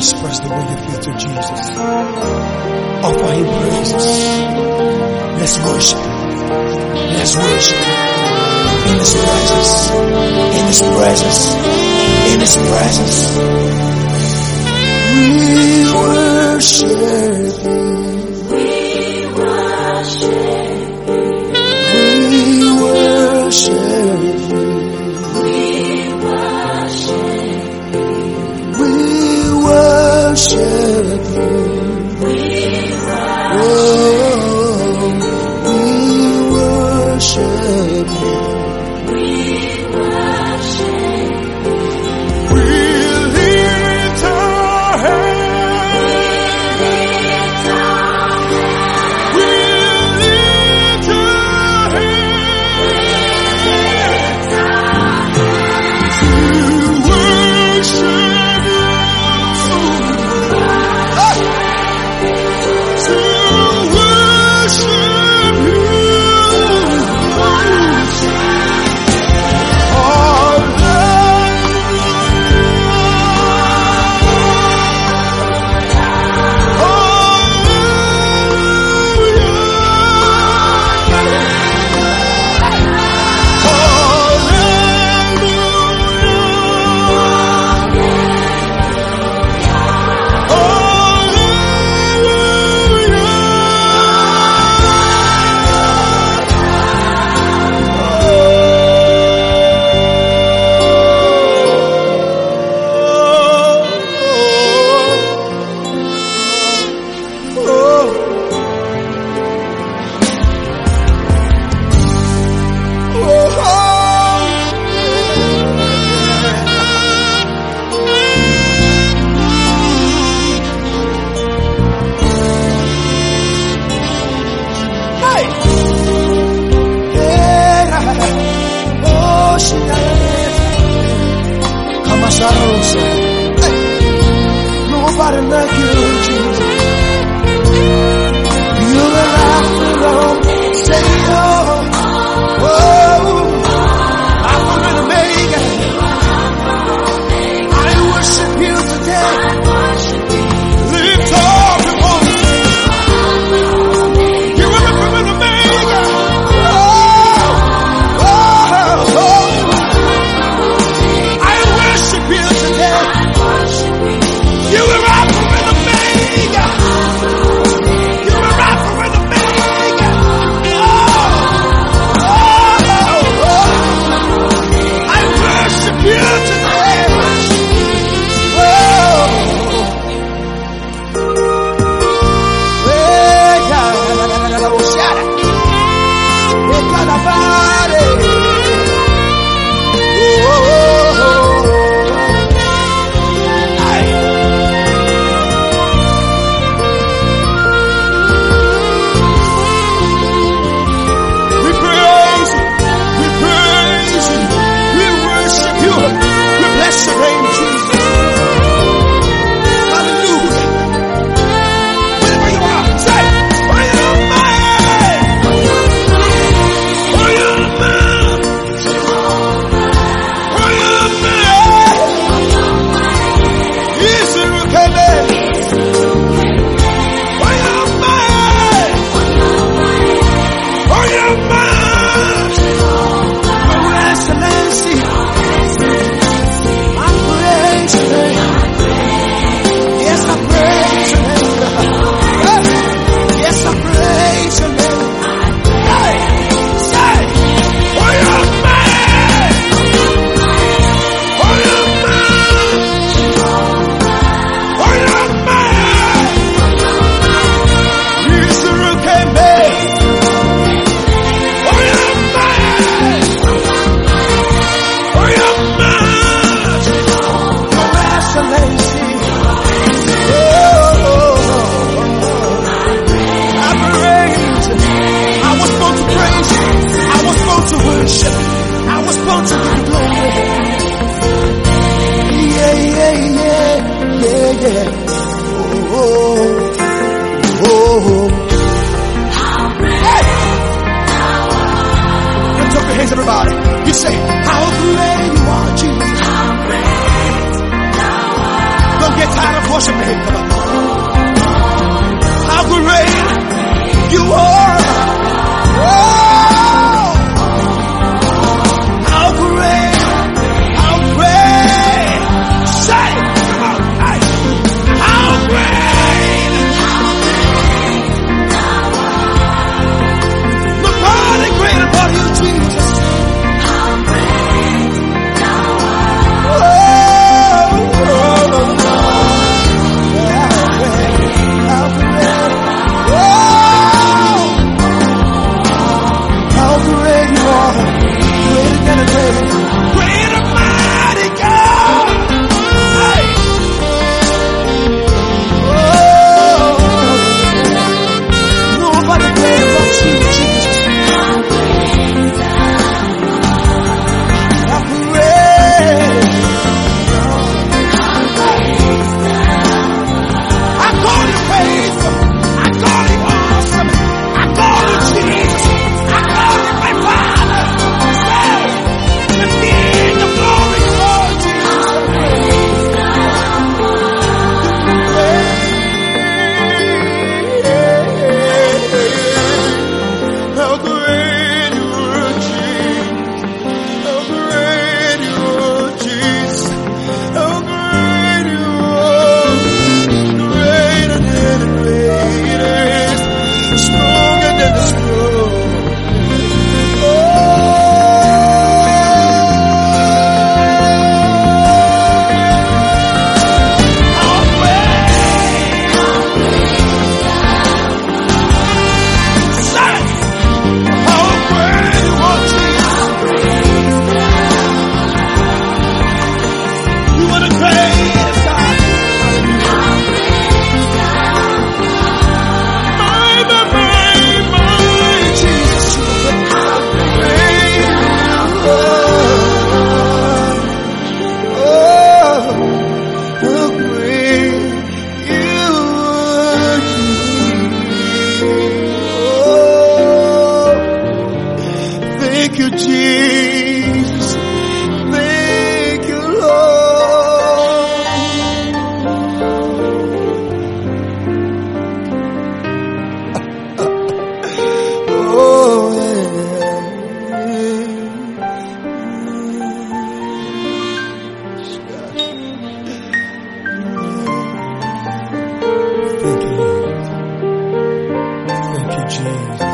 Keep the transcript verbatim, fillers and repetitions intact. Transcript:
express the way you feel to Jesus. Offer him praises. Let's worship. Let's worship. In his presence. In his presence. In his presence. We worship you. We worship you. We worship you. We worship you. We worship you. We Oh, we worship you. We worship you. We lift our hands. We lift our hands to worship you. To worship you. Nobody like you, Jesus. You're the Alpha and Omega. Oh, Alpha and Omega. I worship you today. Lift up your voice. You're the Alpha and Omega. Oh, oh, oh. I worship you today. You are Alpha and Omega. Worship Him. Come on. How great you are. Oh, how great, how great. Say, come on, hey. How great. Nobody great about you, Jesus. Thank you, Jesus. Thank you, Lord. Oh, yeah. Thank you, Lord. Thank you, Jesus.